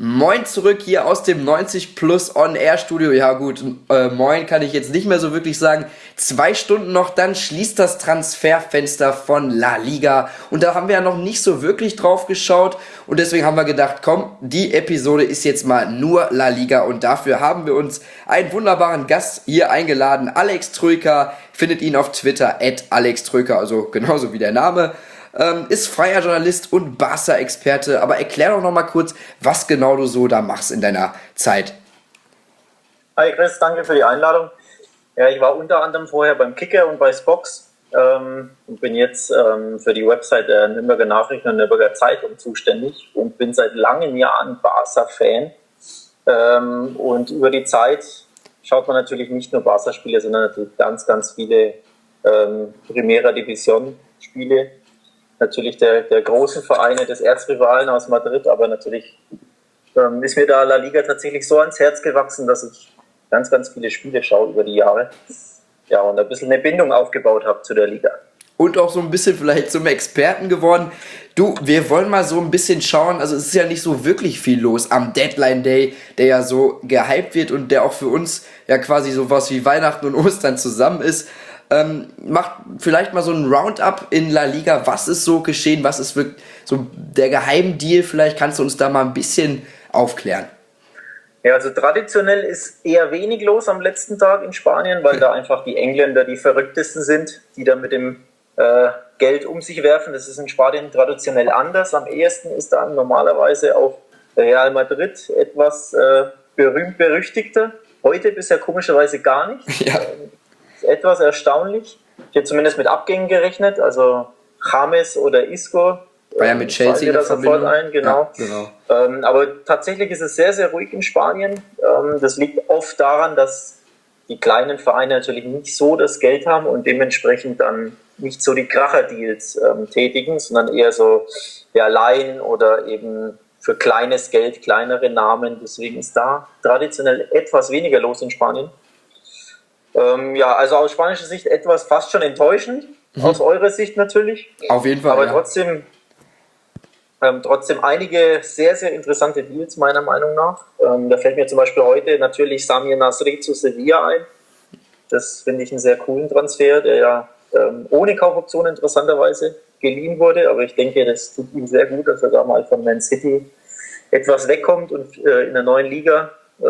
Moin zurück hier aus dem 90 Plus On Air Studio. Ja gut, moin kann ich jetzt nicht mehr so wirklich sagen. 2 Stunden noch, dann schließt das Transferfenster von La Liga. Und da haben wir ja noch nicht so wirklich drauf geschaut. Und deswegen haben wir gedacht, komm, die Episode ist jetzt mal nur La Liga. Und dafür haben wir uns einen wunderbaren Gast hier eingeladen. Alex Troika, findet ihn auf Twitter @AlexTroika, also genauso wie der Name. Ist freier Journalist und Barca-Experte, aber erklär doch noch mal kurz, was genau du so da machst in deiner Zeit. Hi Chris, danke für die Einladung. Ja, ich war unter anderem vorher beim Kicker und bei Spox und bin jetzt für die Website der Nürnberger Nachrichten und Nürnberger Zeitung zuständig und bin seit langen Jahren Barca-Fan. Und über die Zeit schaut man natürlich nicht nur Barca-Spiele, sondern natürlich ganz, ganz viele Primera Division-Spiele. Natürlich der großen Vereine des Erzrivalen aus Madrid, aber natürlich ist mir da La Liga tatsächlich so ans Herz gewachsen, dass ich ganz, ganz viele Spiele schaue über die Jahre. Ja, und ein bisschen eine Bindung aufgebaut habe zu der Liga. Und auch so ein bisschen vielleicht zum Experten geworden. Du, wir wollen mal so ein bisschen schauen, also es ist ja nicht so wirklich viel los am Deadline Day, der ja so gehypt wird und der auch für uns ja quasi sowas wie Weihnachten und Ostern zusammen ist. Macht vielleicht mal so ein Roundup in La Liga. Was ist so geschehen? Was ist wirklich so der Geheimdeal? Vielleicht kannst du uns da mal ein bisschen aufklären. Ja, also traditionell ist eher wenig los am letzten Tag in Spanien, weil da einfach die Engländer die verrücktesten sind, die da mit dem Geld um sich werfen. Das ist in Spanien traditionell anders. Am ehesten ist dann normalerweise auch Real Madrid etwas berühmt-berüchtigter. Heute bisher komischerweise gar nicht. Ja. Etwas erstaunlich. Ich hätte zumindest mit Abgängen gerechnet, also James oder Isco. War ja mit Chelsea in der sofort ein, genau. Ja, genau. Aber tatsächlich ist es sehr, sehr ruhig in Spanien. Das liegt oft daran, dass die kleinen Vereine natürlich nicht so das Geld haben und dementsprechend dann nicht so die Kracher-Deals tätigen, sondern eher so Leihen oder eben für kleines Geld, kleinere Namen. Deswegen ist da traditionell etwas weniger los in Spanien. Also aus spanischer Sicht etwas fast schon enttäuschend, aus eurer Sicht natürlich. Auf jeden Fall. Aber ja. trotzdem einige sehr, sehr interessante Deals meiner Meinung nach. Da fällt mir zum Beispiel heute natürlich Samir Nasri zu Sevilla ein. Das finde ich einen sehr coolen Transfer, der ja ohne Kaufoption interessanterweise geliehen wurde. Aber ich denke, das tut ihm sehr gut, dass er da mal von Man City etwas wegkommt und in der neuen Liga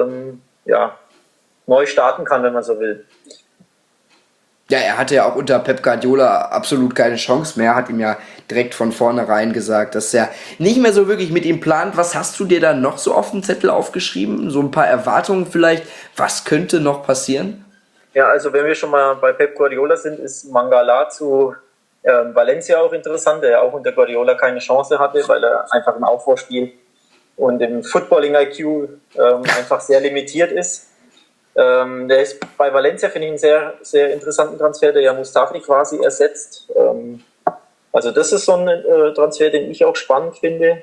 neu starten kann, wenn man so will. Ja, er hatte ja auch unter Pep Guardiola absolut keine Chance mehr, hat ihm ja direkt von vornherein gesagt, dass er nicht mehr so wirklich mit ihm plant. Was hast du dir da noch so auf den Zettel aufgeschrieben? So ein paar Erwartungen vielleicht? Was könnte noch passieren? Ja, also wenn wir schon mal bei Pep Guardiola sind, ist Mangala zu Valencia auch interessant, der ja auch unter Guardiola keine Chance hatte, weil er einfach im Aufbauspiel und im Footballing-IQ einfach sehr limitiert ist. Der ist bei Valencia, finde ich, einen sehr, sehr interessanten Transfer, der ja Mustafi quasi ersetzt. Also das ist so ein Transfer, den ich auch spannend finde.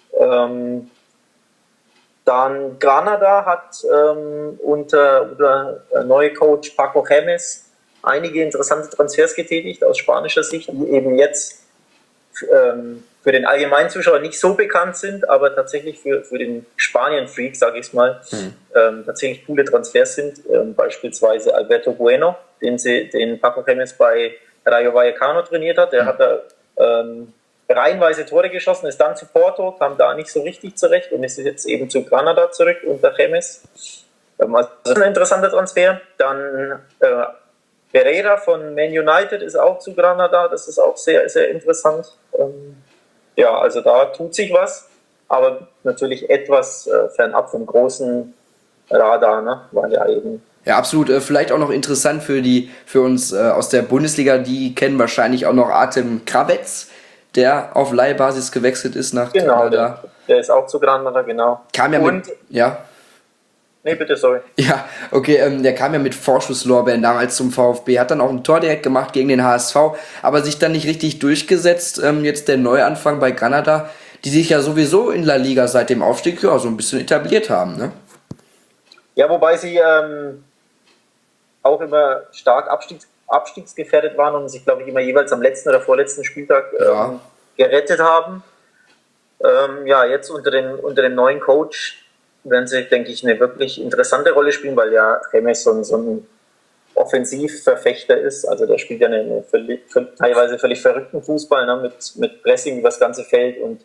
Dann Granada hat unter neue Coach Paco Gemes einige interessante Transfers getätigt aus spanischer Sicht, die eben jetzt für den allgemeinen Zuschauer nicht so bekannt sind, aber tatsächlich für den Spanien-Freak, sage ich es mal, tatsächlich coole Transfers sind. Beispielsweise Alberto Bueno, den Paco Gemes bei Rayo Vallecano trainiert hat. Der hat da reihenweise Tore geschossen, ist dann zu Porto, kam da nicht so richtig zurecht und ist jetzt eben zu Granada zurück unter Gemes. Also das ist ein interessanter Transfer. Dann Pereira von Man United ist auch zu Granada, das ist auch sehr, sehr interessant. Also da tut sich was, aber natürlich etwas fernab vom großen Radar, ne? Weil ja eben. Ja, absolut. Vielleicht auch noch interessant für uns aus der Bundesliga, die kennen wahrscheinlich auch noch Artem Kravetz, der auf Leihbasis gewechselt ist nach Granada. Der ist auch zu Granada, genau. Kam ja Nee, bitte, sorry. Ja, okay, der kam ja mit Vorschusslorbeeren damals zum VfB, hat dann auch ein Tor direkt gemacht gegen den HSV, aber sich dann nicht richtig durchgesetzt. Jetzt der Neuanfang bei Granada, die sich ja sowieso in La Liga seit dem Aufstieg ja so ein bisschen etabliert haben, ne? Ja, wobei sie auch immer stark abstiegsgefährdet waren und sich, glaube ich, immer jeweils am letzten oder vorletzten Spieltag gerettet haben. Ja, jetzt unter dem neuen Coach werden sie, denke ich, eine wirklich interessante Rolle spielen, weil ja James so ein Offensivverfechter ist. Also der spielt ja teilweise völlig verrückten Fußball, ne, mit Pressing über das ganze Feld, und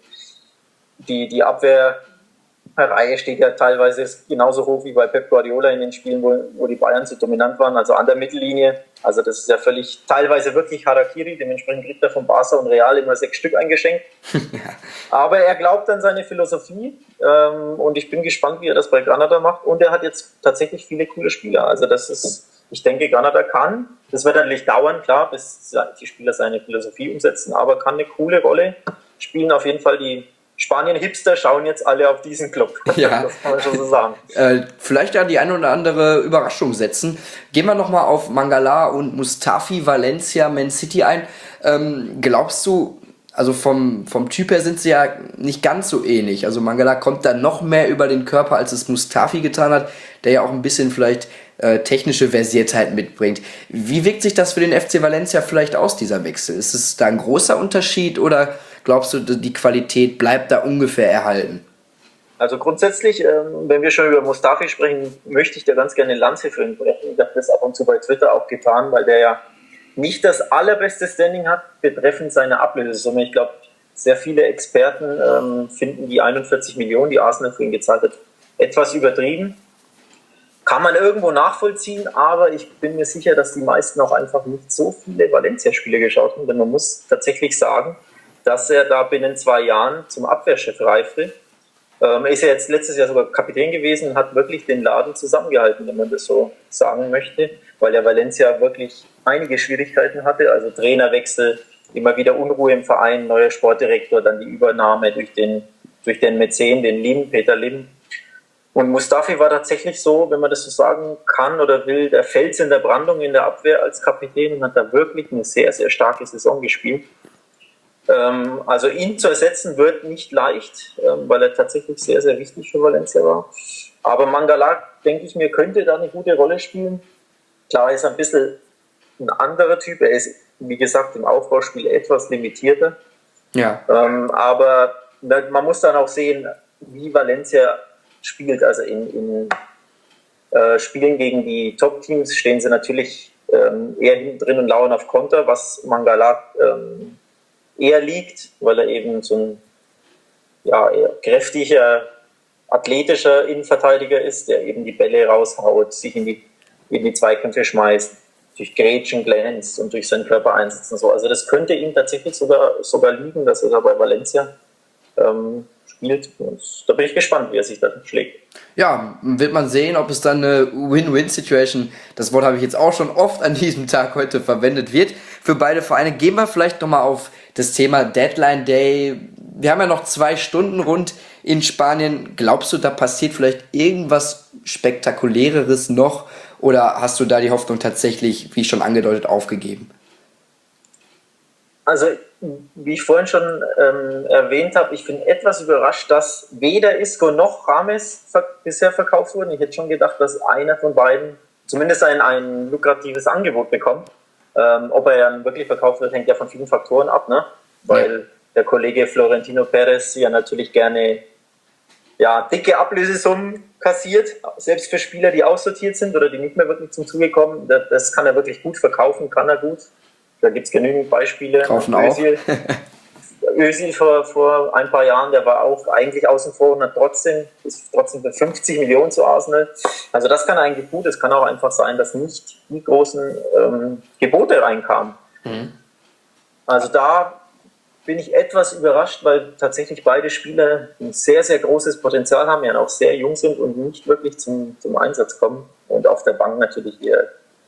die Abwehrreihe steht ja teilweise genauso hoch wie bei Pep Guardiola in den Spielen, wo die Bayern so dominant waren, also an der Mittellinie. Also das ist ja teilweise wirklich Harakiri, dementsprechend kriegt er von Barca und Real immer 6 Stück eingeschenkt. Aber er glaubt an seine Philosophie, und ich bin gespannt, wie er das bei Granada macht, und er hat jetzt tatsächlich viele coole Spieler. Also ich denke, Granada das wird natürlich dauern, klar, bis die Spieler seine Philosophie umsetzen, aber kann eine coole Rolle spielen. Auf jeden Fall die Spanien-Hipster schauen jetzt alle auf diesen Club. Ja. Das kann man schon so sagen. Vielleicht ja die eine oder andere Überraschung setzen. Gehen wir nochmal auf Mangala und Mustafi, Valencia, Man City ein. Glaubst du, also vom Typ her sind sie ja nicht ganz so ähnlich. Also Mangala kommt da noch mehr über den Körper, als es Mustafi getan hat, der ja auch ein bisschen vielleicht technische Versiertheit mitbringt. Wie wirkt sich das für den FC Valencia vielleicht aus, dieser Wechsel? Ist es da ein großer Unterschied, oder glaubst du, die Qualität bleibt da ungefähr erhalten? Also grundsätzlich, wenn wir schon über Mustafi sprechen, möchte ich da ganz gerne eine Lanze für ihn brechen. Ich habe das ab und zu bei Twitter auch getan, weil der ja nicht das allerbeste Standing hat betreffend seine Ablösesumme. Ich glaube, sehr viele Experten finden die 41 Millionen, die Arsenal für ihn gezahlt hat, etwas übertrieben. Kann man irgendwo nachvollziehen, aber ich bin mir sicher, dass die meisten auch einfach nicht so viele Valencia-Spiele geschaut haben, denn man muss tatsächlich sagen, dass er da binnen 2 Jahren zum Abwehrchef reifte. Er ist ja jetzt letztes Jahr sogar Kapitän gewesen und hat wirklich den Laden zusammengehalten, wenn man das so sagen möchte, weil der Valencia wirklich einige Schwierigkeiten hatte, also Trainerwechsel, immer wieder Unruhe im Verein, neuer Sportdirektor, dann die Übernahme durch den Mäzen, den Peter Lim. Und Mustafi war tatsächlich so, wenn man das so sagen kann oder will, der Fels in der Brandung in der Abwehr als Kapitän, und hat da wirklich eine sehr, sehr starke Saison gespielt. Also ihn zu ersetzen wird nicht leicht, weil er tatsächlich sehr, sehr wichtig für Valencia war. Aber Mangala, denke ich mir, könnte da eine gute Rolle spielen. Klar, er ist ein bisschen ein anderer Typ. Er ist, wie gesagt, im Aufbauspiel etwas limitierter. Ja. Aber man muss dann auch sehen, wie Valencia spielt. Also in Spielen gegen die Top-Teams stehen sie natürlich eher hinten drin und lauern auf Konter, was Mangala eher liegt, weil er eben so ein eher kräftiger, athletischer Innenverteidiger ist, der eben die Bälle raushaut, sich in die Zweikämpfe schmeißt, durch Grätschen glänzt und durch seinen Körper einsetzt und so. Also das könnte ihm tatsächlich sogar liegen, dass er da bei Valencia spielt. Und da bin ich gespannt, wie er sich da schlägt. Ja, wird man sehen, ob es dann eine Win-Win-Situation, das Wort habe ich jetzt auch schon oft an diesem Tag heute verwendet wird, für beide Vereine. Gehen wir vielleicht nochmal auf das Thema Deadline Day. Wir haben ja noch 2 Stunden rund in Spanien. Glaubst du, da passiert vielleicht irgendwas Spektakuläreres noch, oder hast du da die Hoffnung tatsächlich, wie schon angedeutet, aufgegeben? Also, wie ich vorhin schon erwähnt habe, ich bin etwas überrascht, dass weder Isco noch James bisher verkauft wurden. Ich hätte schon gedacht, dass einer von beiden zumindest ein lukratives Angebot bekommt. Ob er dann wirklich verkauft wird, hängt ja von vielen Faktoren ab, ne? Weil der Kollege Florentino Perez ja natürlich gerne dicke Ablösesummen kassiert, selbst für Spieler, die aussortiert sind oder die nicht mehr wirklich zum Zuge kommen. Das kann er wirklich gut verkaufen, kann er gut. Da gibt es genügend Beispiele. Kaufen auch. Özil vor ein paar Jahren, der war auch eigentlich außen vor und ist trotzdem für 50 Millionen zu Arsenal. Also das kann eigentlich gut. Es kann auch einfach sein, dass nicht die großen Gebote reinkamen. Mhm. Also da bin ich etwas überrascht, weil tatsächlich beide Spieler ein sehr, sehr großes Potenzial haben, ja auch sehr jung sind und nicht wirklich zum Einsatz kommen. Und auf der Bank natürlich ihr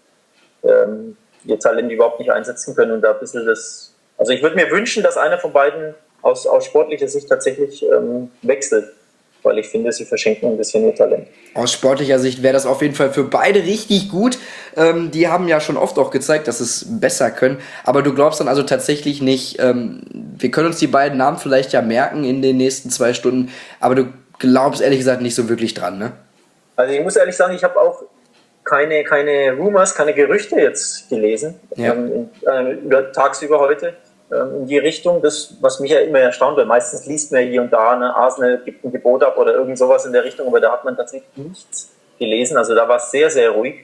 Talent überhaupt nicht einsetzen können. Und da ein bisschen also ich würde mir wünschen, dass einer von beiden aus sportlicher Sicht tatsächlich wechselt, weil ich finde, sie verschenken ein bisschen ihr Talent. Aus sportlicher Sicht wäre das auf jeden Fall für beide richtig gut. Die haben ja schon oft auch gezeigt, dass es besser können. Aber du glaubst dann also tatsächlich nicht, wir können uns die beiden Namen vielleicht ja merken in den nächsten 2 Stunden, aber du glaubst ehrlich gesagt nicht so wirklich dran, ne? Also ich muss ehrlich sagen, ich habe auch keine Rumors, keine Gerüchte jetzt gelesen, tagsüber heute. in die Richtung, das, was mich ja immer erstaunt, weil meistens liest man hier und da, ne, Arsenal gibt ein Gebot ab oder irgend sowas in der Richtung, aber da hat man tatsächlich nichts gelesen. Also da war es sehr, sehr ruhig,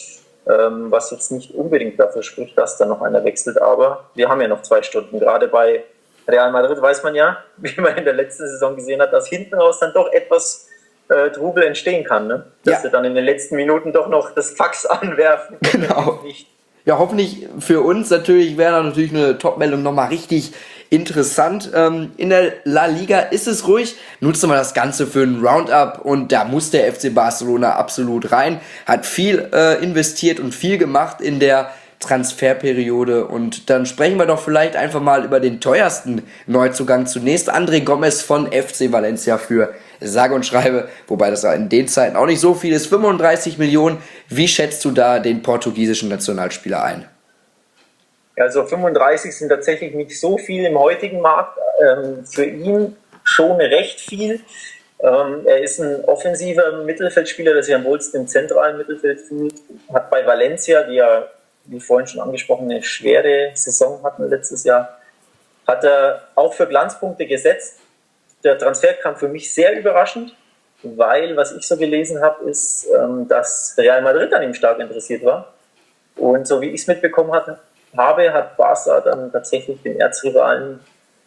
was jetzt nicht unbedingt dafür spricht, dass da noch einer wechselt. Aber wir haben ja noch 2 Stunden. Gerade bei Real Madrid weiß man ja, wie man in der letzten Saison gesehen hat, dass hinten raus dann doch etwas Trubel entstehen kann. Ne? Dass sie dann in den letzten Minuten doch noch das Fax anwerfen. Genau. Ja, hoffentlich für uns natürlich wäre da natürlich eine Top-Meldung nochmal richtig interessant. In der La Liga ist es ruhig. Nutzen wir das Ganze für einen Roundup und da muss der FC Barcelona absolut rein. Hat viel investiert und viel gemacht in der Transferperiode und dann sprechen wir doch vielleicht einfach mal über den teuersten Neuzugang. Zunächst André Gomes von FC Valencia für sage und schreibe, wobei das in den Zeiten auch nicht so viel ist, 35 Millionen. Wie schätzt du da den portugiesischen Nationalspieler ein? Also 35 sind tatsächlich nicht so viel im heutigen Markt. Für ihn schon recht viel. Er ist ein offensiver Mittelfeldspieler, der sich am wohlsten im zentralen Mittelfeld fühlt. Hat bei Valencia, die ja, wie vorhin schon angesprochen, eine schwere Saison hatten letztes Jahr, hat er auch für Glanzpunkte gesetzt. Der Transfer kam für mich sehr überraschend, weil, was ich so gelesen habe, ist, dass Real Madrid an ihm stark interessiert war. Und so wie ich es mitbekommen habe, hat Barca dann tatsächlich den Erzrivalen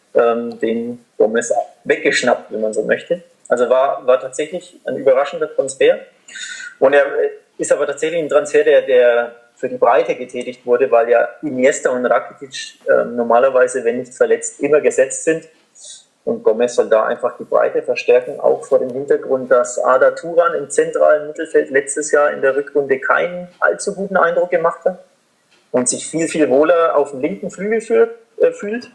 den Gomes weggeschnappt, wenn man so möchte. Also war tatsächlich ein überraschender Transfer. Und er ist aber tatsächlich ein Transfer, der für die Breite getätigt wurde, weil ja Iniesta und Rakitic normalerweise, wenn nicht verletzt, immer gesetzt sind. Und Gomes soll da einfach die Breite verstärken, auch vor dem Hintergrund, dass Arda Turan im zentralen Mittelfeld letztes Jahr in der Rückrunde keinen allzu guten Eindruck gemacht hat und sich viel, viel wohler auf dem linken Flügel fühlt,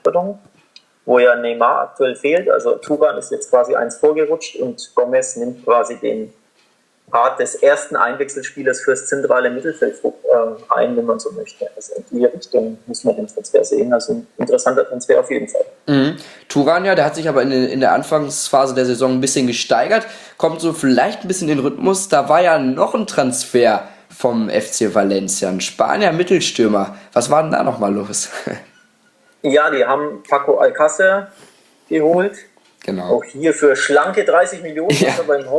wo ja Neymar aktuell fehlt. Also Turan ist jetzt quasi eins vorgerutscht und Gomes nimmt quasi den Part des ersten Einwechselspielers fürs zentrale Mittelfeld ein, wenn man so möchte. Also in die Richtung muss man den Transfer sehen. Also ein interessanter Transfer auf jeden Fall. Turan, ja, der hat sich aber in der Anfangsphase der Saison ein bisschen gesteigert, kommt so vielleicht ein bisschen in den Rhythmus. Da war ja noch ein Transfer vom FC Valencia, ein Spanier Mittelstürmer. Was war denn da nochmal los? Ja, die haben Paco Alcácer geholt. Genau. Auch hier für schlanke 30 Millionen, ja. Aber im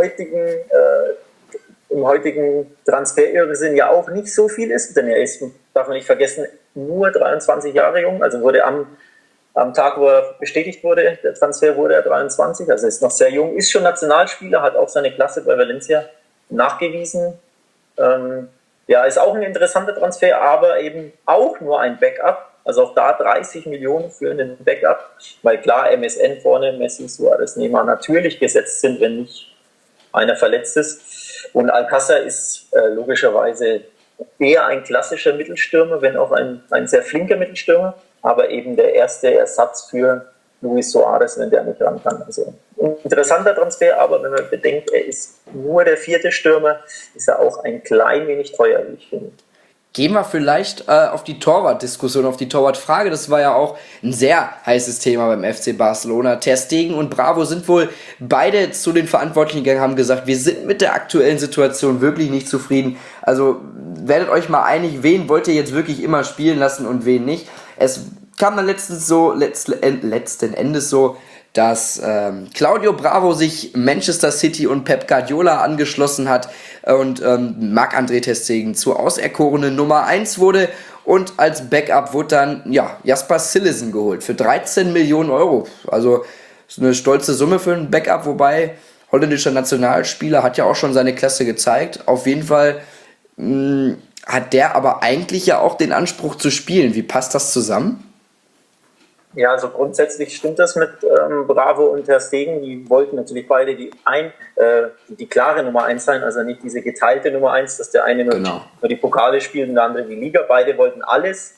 heutigen Transferirrsinn ja auch nicht so viel ist, denn er ist, darf man nicht vergessen, nur 23 Jahre jung, also wurde am Tag, wo er bestätigt wurde, der Transfer, wurde er 23, also ist noch sehr jung, ist schon Nationalspieler, hat auch seine Klasse bei Valencia nachgewiesen. Ja, ist auch ein interessanter Transfer, aber eben auch nur ein Backup, also auch da 30 Millionen für einen Backup, weil klar, MSN vorne, Messi, Suarez, Neymar natürlich gesetzt sind, wenn nicht einer verletzt ist. Und Alcácer ist logischerweise eher ein klassischer Mittelstürmer, wenn auch ein sehr flinker Mittelstürmer, aber eben der erste Ersatz für Luis Suarez, wenn der nicht ran kann. Also ein interessanter Transfer, aber wenn man bedenkt, er ist nur der 4. Stürmer, ist er auch ein klein wenig teuer, wie ich finde. Gehen wir vielleicht auf die Torwart-Diskussion, auf die Torwartfrage. Das war ja auch ein sehr heißes Thema beim FC Barcelona. Ter Stegen und Bravo sind wohl beide zu den Verantwortlichen gegangen, haben gesagt, wir sind mit der aktuellen Situation wirklich nicht zufrieden. Also werdet euch mal einig, wen wollt ihr jetzt wirklich immer spielen lassen und wen nicht. Es kam dann letzten Endes so, dass Claudio Bravo sich Manchester City und Pep Guardiola angeschlossen hat und Marc-André ter Stegen zur auserkorenen Nummer 1 wurde und als Backup wurde dann Jasper Cillessen geholt für 13 Millionen Euro. Also ist eine stolze Summe für einen Backup, wobei holländischer Nationalspieler hat ja auch schon seine Klasse gezeigt. Auf jeden Fall hat der aber eigentlich ja auch den Anspruch zu spielen. Wie passt das zusammen? Ja, also grundsätzlich stimmt das mit Bravo und ter Stegen. Die wollten natürlich beide die klare Nummer 1 sein, also nicht diese geteilte Nummer 1, dass der eine nur die Pokale spielt und der andere die Liga. Beide wollten alles.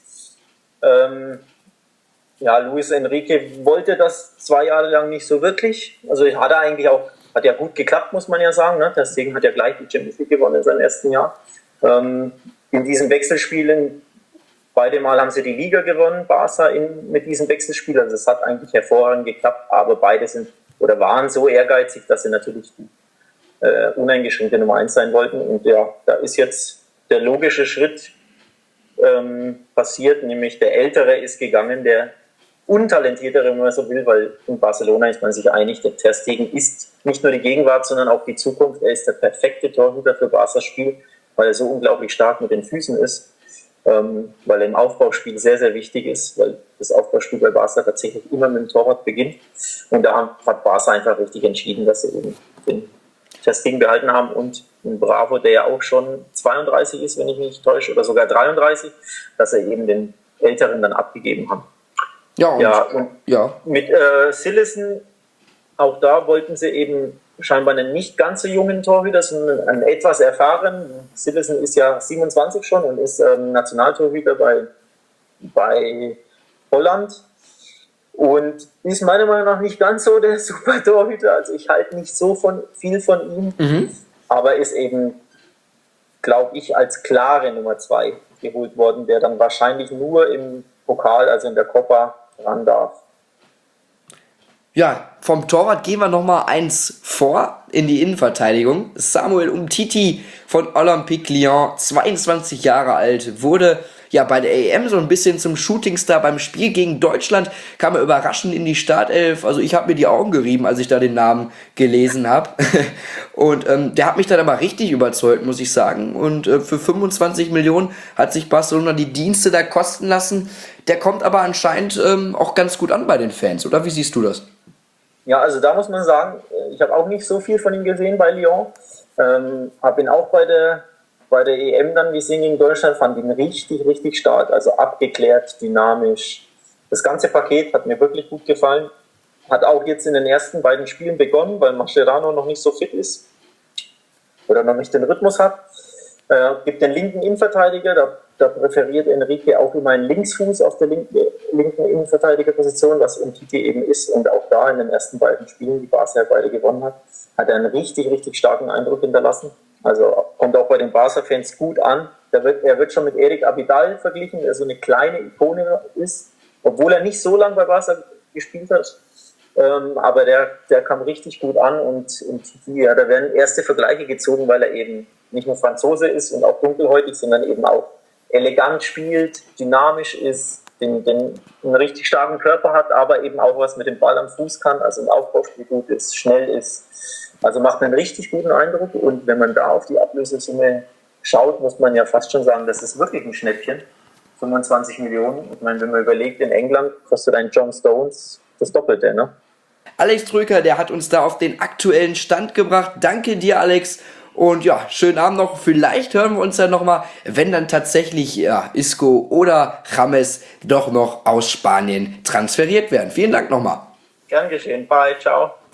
Luis Enrique wollte das 2 Jahre lang nicht so wirklich. Also hat ja gut geklappt, muss man ja sagen. Ne? Ter Stegen hat ja gleich die Champions League gewonnen in seinem ersten Jahr. In diesen Wechselspielen beide Mal haben sie die Liga gewonnen, Barca mit diesem Wechselspiel. Also es hat eigentlich hervorragend geklappt, aber beide waren so ehrgeizig, dass sie natürlich die uneingeschränkte Nummer 1 sein wollten. Und ja, da ist jetzt der logische Schritt passiert, nämlich der Ältere ist gegangen, der untalentiertere, wenn man so will, weil in Barcelona ist man sich einig, der Ter Stegen ist nicht nur die Gegenwart, sondern auch die Zukunft. Er ist der perfekte Torhüter für Barca's Spiel, weil er so unglaublich stark mit den Füßen ist, weil er im Aufbauspiel sehr, sehr wichtig ist, weil das Aufbauspiel bei Barca tatsächlich immer mit dem Torwart beginnt. Und da hat Barca einfach richtig entschieden, dass sie eben den Ter Stegen behalten haben und Bravo, der ja auch schon 32 ist, wenn ich mich nicht täusche, oder sogar 33, dass er eben den Älteren dann abgegeben haben. Und mit Cillessen, auch da wollten sie eben scheinbar einen nicht ganz so jungen Torhüter, sondern einen etwas erfahrenen. Cillessen ist ja 27 schon und ist Nationaltorhüter bei Holland und ist meiner Meinung nach nicht ganz so der super Torhüter. Also ich halte nicht so viel von ihm, aber ist eben, glaube ich, als klare Nummer 2 geholt worden, der dann wahrscheinlich nur im Pokal, also in der Copa, ran darf. Ja, vom Torwart gehen wir nochmal eins vor in die Innenverteidigung. Samuel Umtiti von Olympique Lyon, 22 Jahre alt, wurde ja bei der EM so ein bisschen zum Shootingstar. Beim Spiel gegen Deutschland kam er überraschend in die Startelf. Also ich habe mir die Augen gerieben, als ich da den Namen gelesen habe. Und der hat mich dann aber richtig überzeugt, muss ich sagen. Und für 25 Millionen hat sich Barcelona die Dienste da kosten lassen. Der kommt aber anscheinend auch ganz gut an bei den Fans, oder? Wie siehst du das? Ja, also da muss man sagen, ich habe auch nicht so viel von ihm gesehen bei Lyon. Habe ihn auch bei der EM dann gesehen gegen Deutschland, fand ihn richtig, richtig stark. Also abgeklärt, dynamisch. Das ganze Paket hat mir wirklich gut gefallen. Hat auch jetzt in den ersten beiden Spielen begonnen, weil Mascherano noch nicht so fit ist oder noch nicht den Rhythmus hat. Gibt den linken Innenverteidiger, da präferiert Enrique auch immer einen Linksfuß auf der linken Innenverteidigerposition, was Umtiti eben ist. Und auch da in den ersten beiden Spielen, die Barca ja beide gewonnen hat er einen richtig, richtig starken Eindruck hinterlassen. Also kommt auch bei den Barca-Fans gut an. Er wird schon mit Eric Abidal verglichen, der so eine kleine Ikone ist, obwohl er nicht so lange bei Barca gespielt hat. Aber der kam richtig gut an und ja, da werden erste Vergleiche gezogen, weil er eben nicht nur Franzose ist und auch dunkelhäutig, sondern eben auch elegant spielt, dynamisch ist, einen richtig starken Körper hat, aber eben auch was mit dem Ball am Fuß kann, also im Aufbauspiel gut ist, schnell ist. Also macht einen richtig guten Eindruck und wenn man da auf die Ablösesumme schaut, muss man ja fast schon sagen, das ist wirklich ein Schnäppchen. 25 Millionen. Ich meine, wenn man überlegt, in England kostet ein John Stones das Doppelte, ne? Alex Trüker, der hat uns da auf den aktuellen Stand gebracht. Danke dir, Alex. Und ja, schönen Abend noch. Vielleicht hören wir uns dann nochmal, wenn dann tatsächlich Isco oder James doch noch aus Spanien transferiert werden. Vielen Dank nochmal. Gern geschehen. Bye. Ciao.